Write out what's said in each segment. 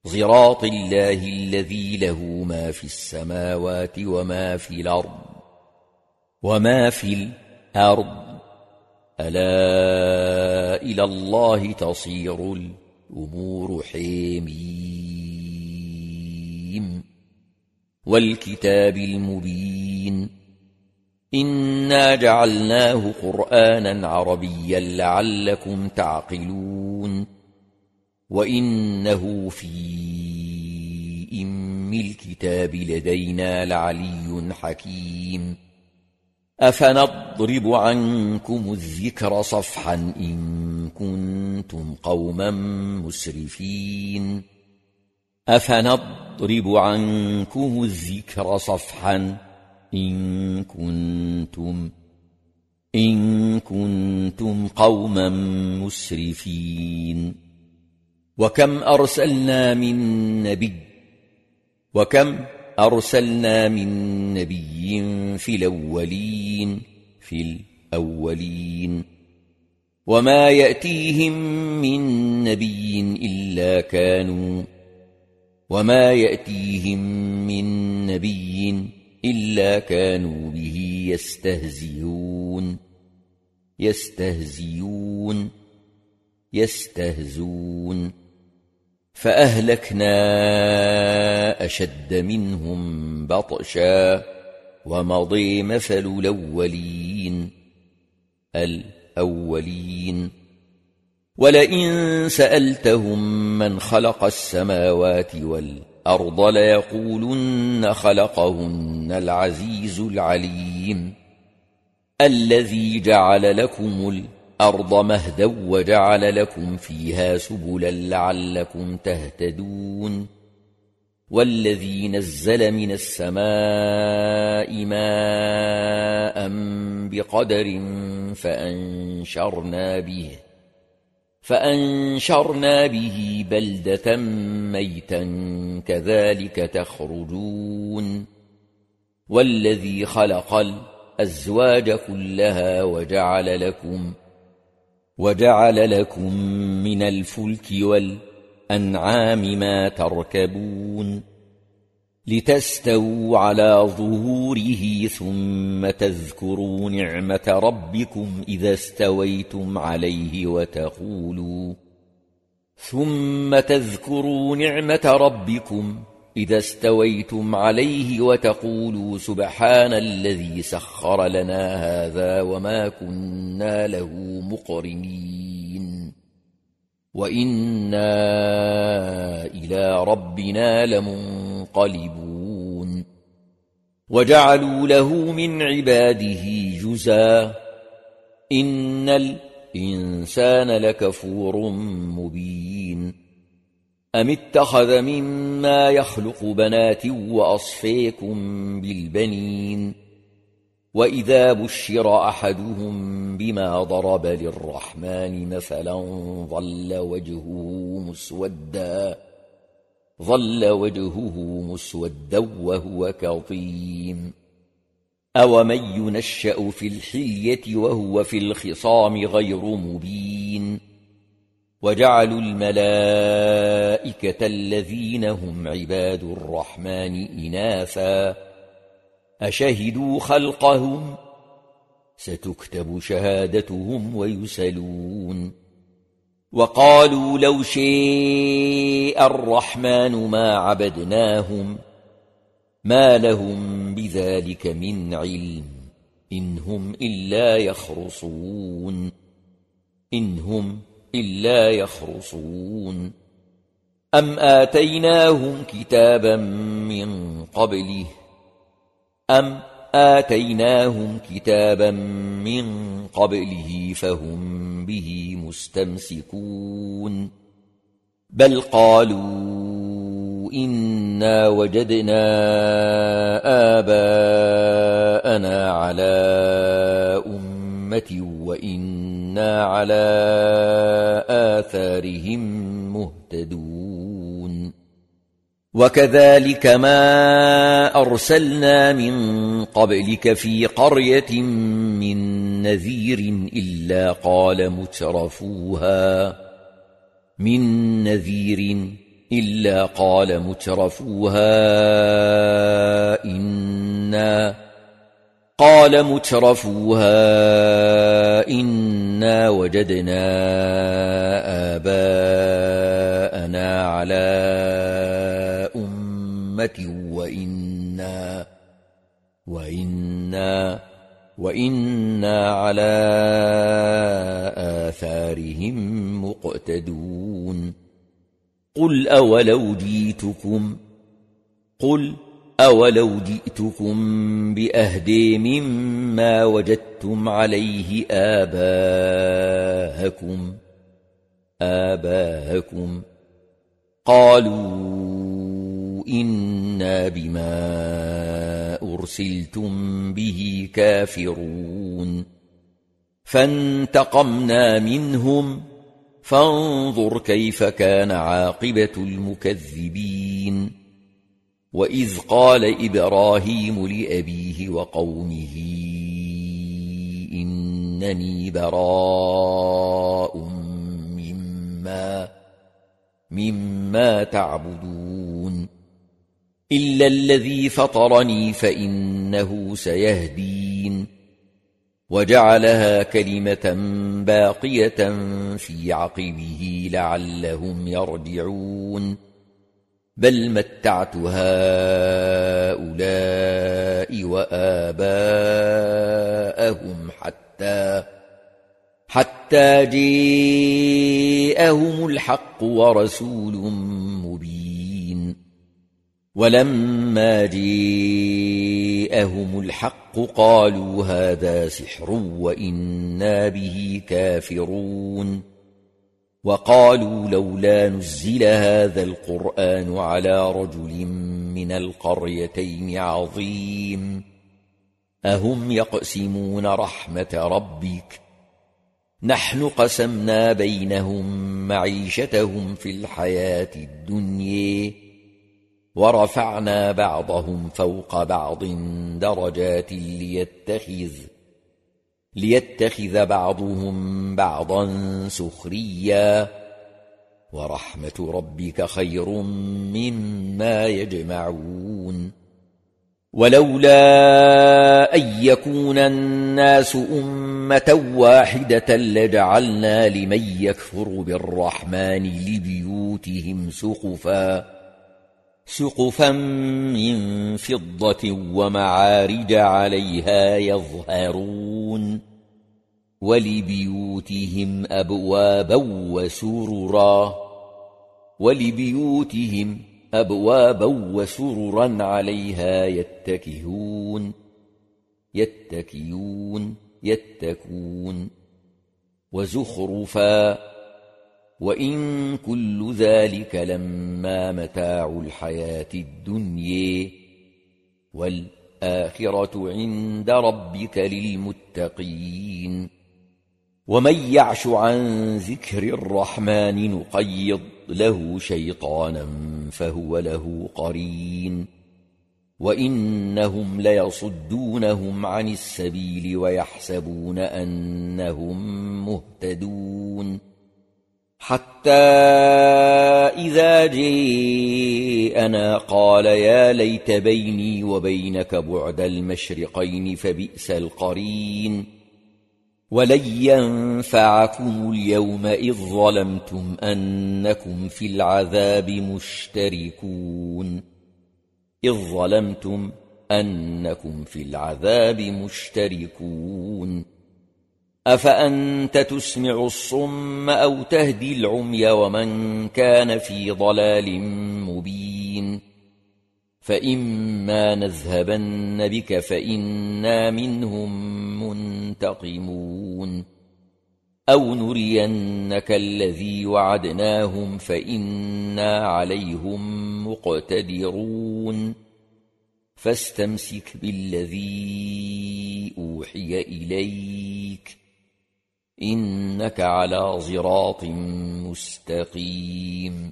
صراط الله الذي له ما في السماوات وما في الأرض ألا إلى الله تصير الأمور حميم والكتاب المبين إنا جعلناه قرآنا عربيا لعلكم تعقلون وإنه في أم الكتاب لدينا لعلي حكيم أفنضرب عنكم الذكر صفحا إن كنتم قوما مسرفين أفنضرب عنكم الذكر صفحا إن كنتم قوما مسرفين وكم أرسلنا من نبي في الأولين وما يأتيهم من نبي إلا كانوا به يستهزئون فأهلكنا أشد منهم بطشا ومضي مثل الأولين ولئن سألتهم من خلق السماوات والأرض ليقولن خلقهن العزيز العليم الذي جعل لكم الأرض مهدا وجعل لكم فيها سبلا لعلكم تهتدون والذي نزل من السماء ماء بقدر فأنشرنا به بلدة ميتا كذلك تخرجون والذي خلق الأزواج كلها وجعل لكم من الفلك والأنعام ما تركبون لتستووا على ظهوره ثم تذكروا نعمة ربكم إذا استويتم عليه وتقولوا سبحان الذي سخر لنا هذا وما كنا له مقرنين وإنا إلى ربنا لمنقلبون وجعلوا له من عباده جزءا إن الإنسان لكفور مبين أم اتخذ مما يخلق بنات وأصفيكم بالبنين وإذا بشر أحدهم بما ضرب للرحمن مثلا ظل وجهه مسودا وهو كظيم أومن ينشأ في الحلية وهو في الخصام غير مبين وجعلوا الملائكة الذين هم عباد الرحمن إناثا أشهدوا خلقهم ستكتب شهادتهم ويسألون وقالوا لو شاء الرحمن ما عبدناهم ما لهم بذلك من علم إن هم إلا يخرصون أم آتيناهم كتابا من قبله فهم به مستمسكون بل قالوا إنا وجدنا آباءنا على أمة وإنا على آثارهم مهتدون وكذلك ما أرسلنا من قبلك في قرية من نذير إلا إلا قال مترفوها إنا وجدنا آباءنا على أمة وإنا على آثارهم مقتدون قل أولو جئتكم بأهدى مما وجدتم عليه آباءكم قالوا إنا بما أرسلتم به كافرون فانتقمنا منهم فانظر كيف كان عاقبة المكذبين وإذ قال إبراهيم لأبيه وقومه إنني براء مما تعبدون إلا الذي فطرني فإنه سيهدين وجعلها كلمة باقية في عقبه لعلهم يرجعون بل متعت هؤلاء وآباءهم حتى جاءهم الحق ورسول مبين ولما جاءهم الحق قالوا هذا سحر وإنا به كافرون وقالوا لولا نزل هذا القرآن على رجل من القريتين عظيم أهم يقسمون رحمة ربك نحن قسمنا بينهم معيشتهم في الحياة الدنيا ورفعنا بعضهم فوق بعض درجات ليتخذ بعضهم بعضا سخريا ورحمة ربك خير مما يجمعون ولولا أن يكون الناس أمة واحدة لجعلنا لمن يكفر بالرحمن لبيوتهم سقفا من فضة ومعارج عليها يظهرون ولبيوتهم أبوابا وسررا عليها يتكون وزخرفا وإن كل ذلك لما متاع الحياة الدنيا والآخرة عند ربك للمتقين ومن يعش عن ذكر الرحمن نقيض له شيطانا فهو له قرين وإنهم ليصدونهم عن السبيل ويحسبون أنهم مهتدون حتى إذا جاءنا قال يا ليت بيني وبينك بعد المشرقين فبئس القرين ولن ينفعكم اليوم إذ ظلمتم أنكم في العذاب مشتركون أفأنت تسمع الصم أو تهدي العمي ومن كان في ضلال مبين فإما نذهبن بك فإنا منهم منتقمون أو نرينك الذي وعدناهم فإنا عليهم مقتدرون فاستمسك بالذي أوحي إليك إنك على صراط مستقيم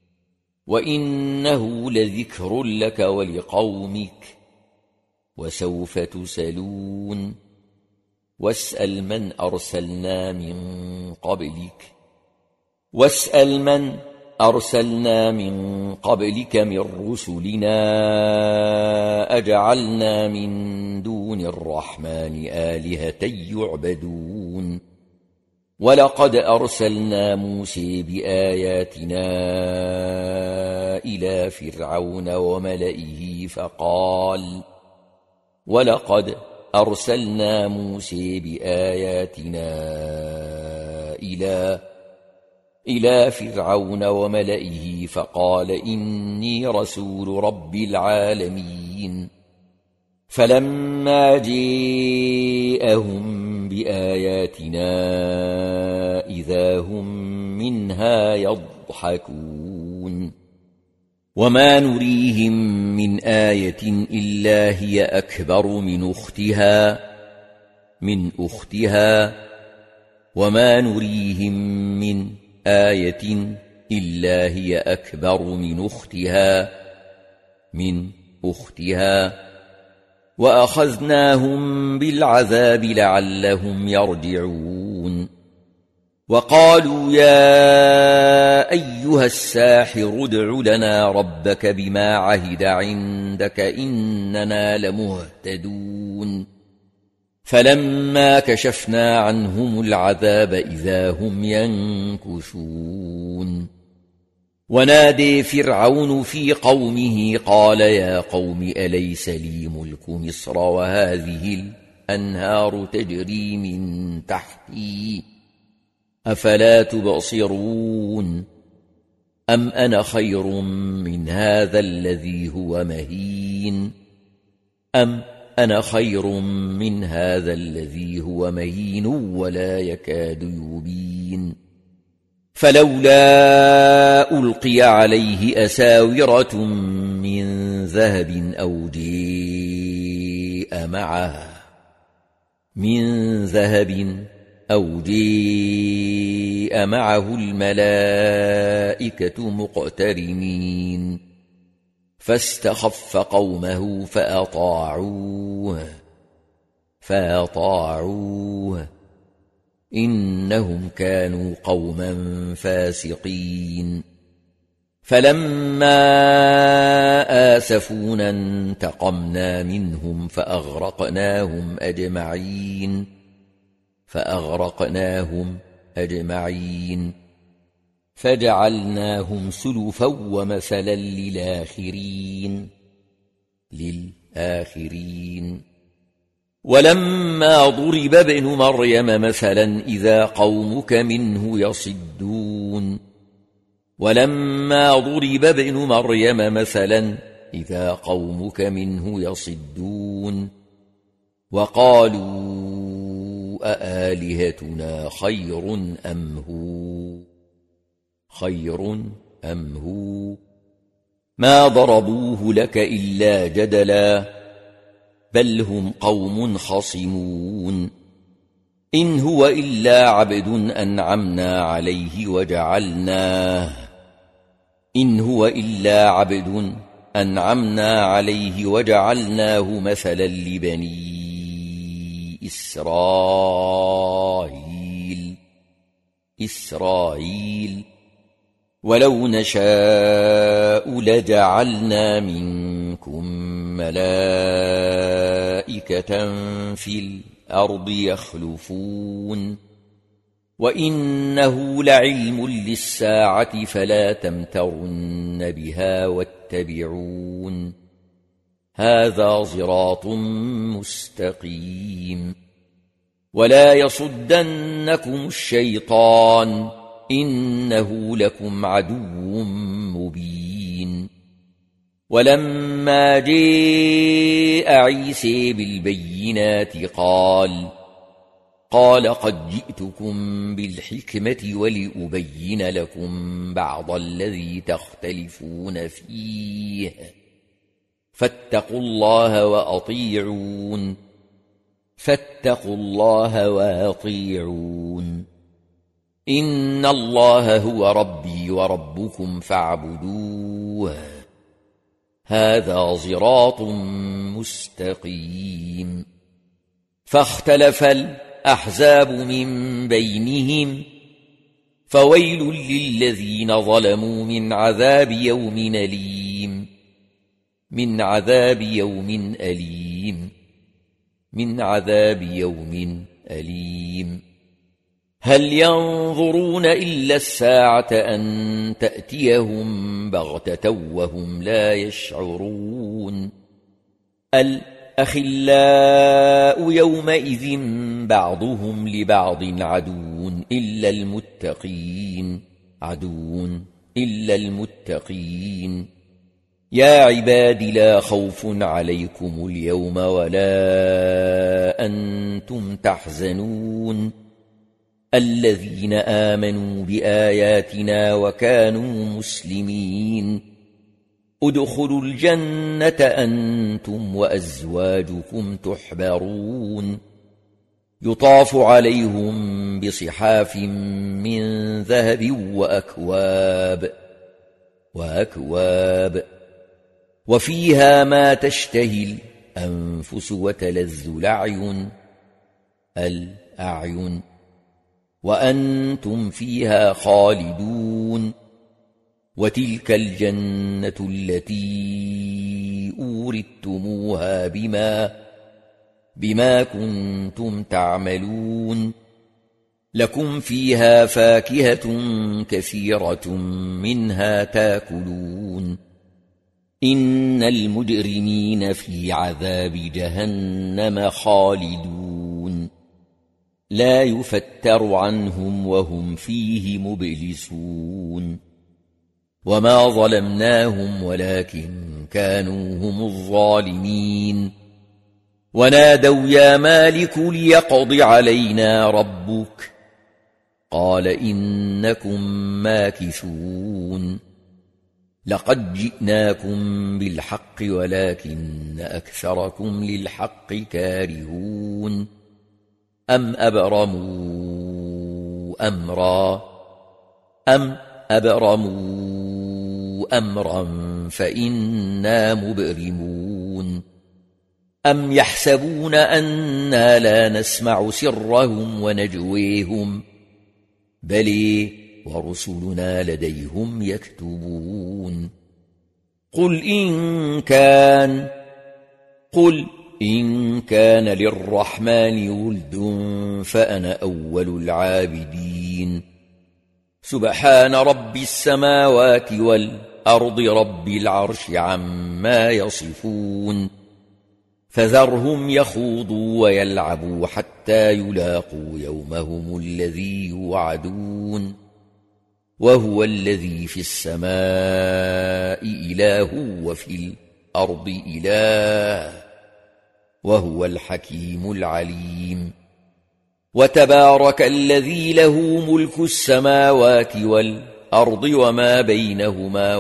وإنه لذكر لك ولقومك وسوف تسألون واسأل من أرسلنا من قبلك من رسلنا أجعلنا من دون الرحمن آلهة يعبدون ولقد أرسلنا موسى بآياتنا إلى فرعون وملئه فقال إني رسول رب العالمين فلما جاءهم بآياتنا إذا هم منها يضحكون وما نريهم من آية إلا هي أكبر من أختها وما نريهم من آية إلا هي أكبر من أختها وأخذناهم بالعذاب لعلهم يرجعون وقالوا يا أيها الساحر ادع لنا ربك بما عهد عندك إننا لمهتدون فلما كشفنا عنهم العذاب إذا هم ينكثون ونادي فرعون في قومه قال يا قوم أليس لي ملك مصر وهذه الأنهار تجري من تحتي أفلا تبصرون أم أنا خير من هذا الذي هو مهين ولا يكاد يبين فلولا ألقي عليه أساورة من ذهب أو جاء معه الملائكة مقترنين فاستخف قومه فأطاعوه إنهم كانوا قوما فاسقين فلما آسفونا انتقمنا منهم فأغرقناهم أجمعين فجعلناهم سلفا ومثلا للآخرين ولما ضرب ابن مريم مثلا إذا قومك منه يصدون وقالوا أآلهتنا خير أم هو ما ضربوه لك إلا جدلا بل هم قوم خصمون إن هو إلا عبد أنعمنا عليه وجعلناه مثلا لبني إسرائيل ولو نشاء لجعلنا منكم ملائكة في الأرض يخلفون وإنه لعلم للساعة فلا تمترن بها واتبعون هذا صراط مستقيم ولا يصدنكم الشيطان إنه لكم عدو مبين ولما جاء عيسى بالبينات قال قد جئتكم بالحكمة ولأبين لكم بعض الذي تختلفون فيه فاتقوا الله وأطيعون إن الله هو ربي وربكم فاعبدوه هذا صراط مستقيم فاختلف الأحزاب من بينهم فويل للذين ظلموا من عذاب يوم أليم من عذاب يوم أليم من عذاب يوم أليم هل ينظرون إلا الساعة أن تأتيهم بغتة وهم لا يشعرون الأخلاء يومئذ بعضهم لبعض عدو إلا المتقين يا عباد لا خوف عليكم اليوم ولا أنتم تحزنون الذين آمنوا بآياتنا وكانوا مسلمين ادخلوا الجنة أنتم وأزواجكم تحبرون يطاف عليهم بصحاف من ذهب وأكواب وفيها ما تشتهي الأنفس وتلذ الأعين وأنتم فيها خالدون وتلك الجنة التي أورثتموها بما كنتم تعملون لكم فيها فاكهة كثيرة منها تاكلون إن المجرمين في عذاب جهنم خالدون لا يفتر عنهم وهم فيه مبلسون وما ظلمناهم ولكن كانوا هم الظالمين ونادوا يا مالك ليقض علينا ربك قال إنكم ماكثون لقد جئناكم بالحق ولكن أكثركم للحق كارهون أم أبرموا أمرا فإنا مبرمون أم يحسبون أنا لا نسمع سرهم ونجويهم بلى ورسلنا لديهم يكتبون قل إن كان للرحمن ولد فأنا أول العابدين سبحان رب السماوات والأرض رب العرش عما يصفون فذرهم يخوضوا ويلعبوا حتى يلاقوا يومهم الذي يوعدون وهو الذي في السماء إله وفي الأرض إله وهو الحكيم العليم وتبارك الذي له ملك السماوات والأرض وما بينهما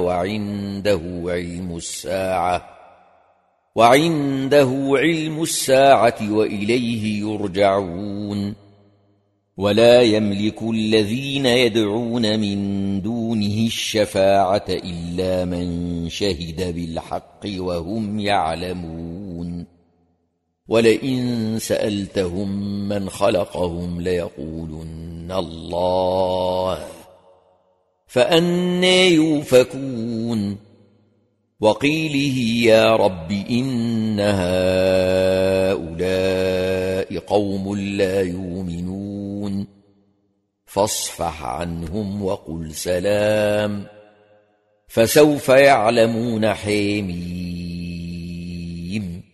وعنده علم الساعة وإليه يرجعون ولا يملك الذين يدعون من دونه الشفاعة إلا من شهد بالحق وهم يعلمون ولئن سألتهم من خلقهم ليقولن الله فأنى يؤفكون وقيله يا رب إن هؤلاء قوم لا يؤمنون فاصفح عنهم وقل سلام فسوف يعلمون حميم